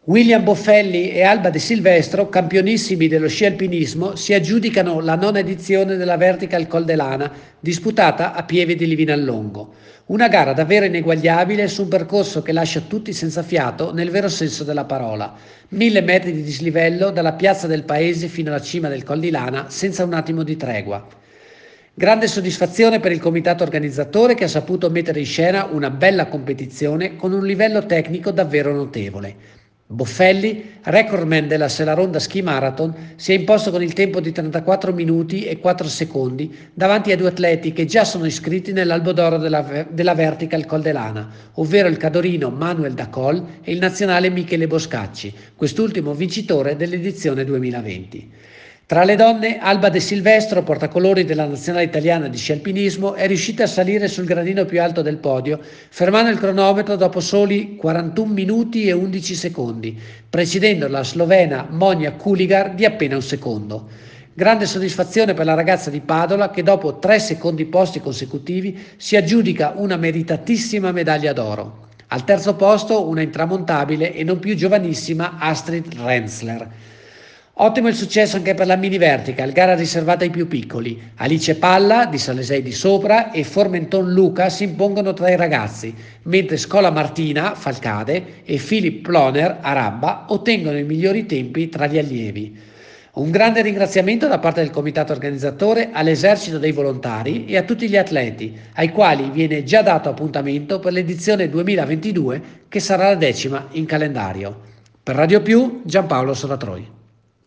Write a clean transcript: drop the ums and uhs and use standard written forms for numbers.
William Boffelli e Alba De Silvestro, campionissimi dello sci alpinismo, si aggiudicano la nona edizione della Vertical Col de Lana, disputata a Pieve di Livinallongo. Una gara davvero ineguagliabile su un percorso che lascia tutti senza fiato nel vero senso della parola. 1000 metri di dislivello dalla piazza del paese fino alla cima del Col di Lana senza un attimo di tregua. Grande soddisfazione per il comitato organizzatore che ha saputo mettere in scena una bella competizione con un livello tecnico davvero notevole. Boffelli, recordman della Selaronda Ski Marathon, si è imposto con il tempo di 34 minuti e 4 secondi davanti a due atleti che già sono iscritti nell'albo d'oro della Vertical Col de Lana, ovvero il cadorino Manuel Dacol e il nazionale Michele Boscacci, quest'ultimo vincitore dell'edizione 2020. Tra le donne, Alba De Silvestro, portacolori della nazionale italiana di sci alpinismo, è riuscita a salire sul gradino più alto del podio, fermando il cronometro dopo soli 41 minuti e 11 secondi, precedendo la slovena Monia Kuligar di appena un secondo. Grande soddisfazione per la ragazza di Padola che dopo 3 secondi posti consecutivi si aggiudica una meritatissima medaglia d'oro. Al terzo posto una intramontabile e non più giovanissima Astrid Renzler. Ottimo il successo anche per la Mini Vertical, gara riservata ai più piccoli. Alice Palla di Salesei di Sopra e Formenton Luca si impongono tra i ragazzi, mentre Scola Martina, Falcade, e Philip Ploner, Arabba, ottengono i migliori tempi tra gli allievi. Un grande ringraziamento da parte del comitato organizzatore all'esercito dei volontari e a tutti gli atleti, ai quali viene già dato appuntamento per l'edizione 2022 che sarà la 10ª in calendario. Per Radio Più, Giampaolo Soratroi.